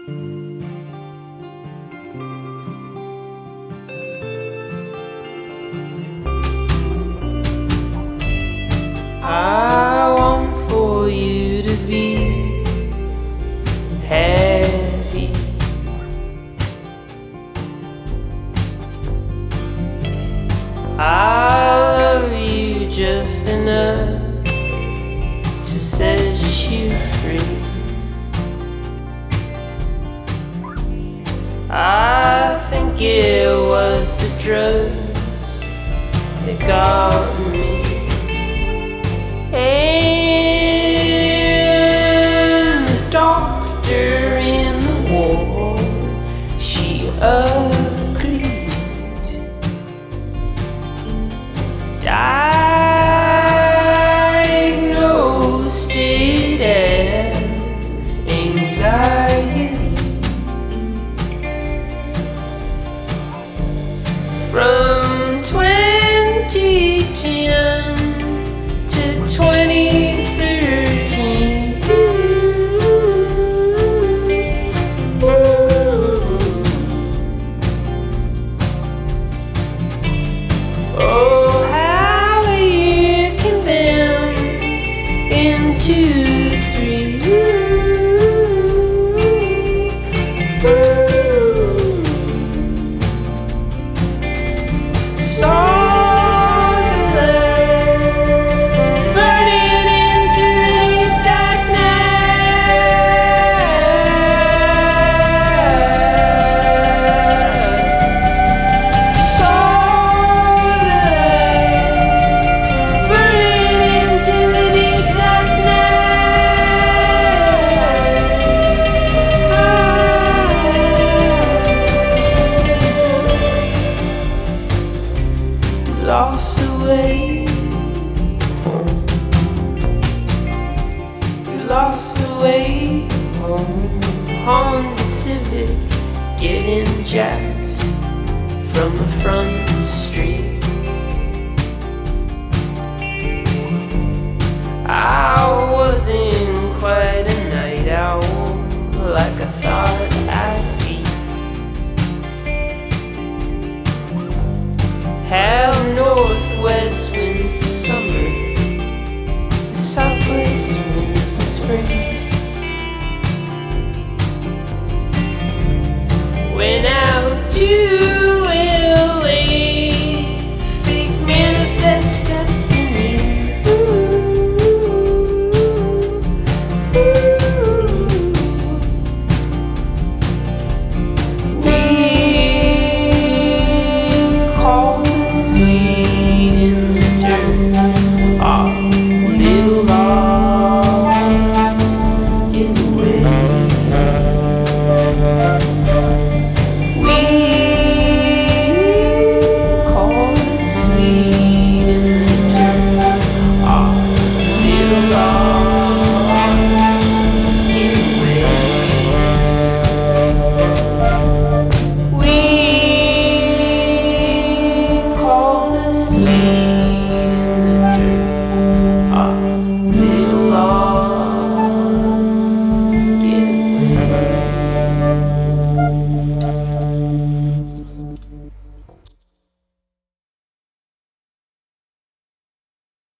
I want for you to be happy. I love you just enough to set you free. I think it was the drugs that got me. And the doctor in the ward, she agreed. Diagnosed it as anxiety. From 2010 to 2013. Oh, how a year can bend into 3. Lost away home. You lost away home. Honda Civic getting jacked from the front street.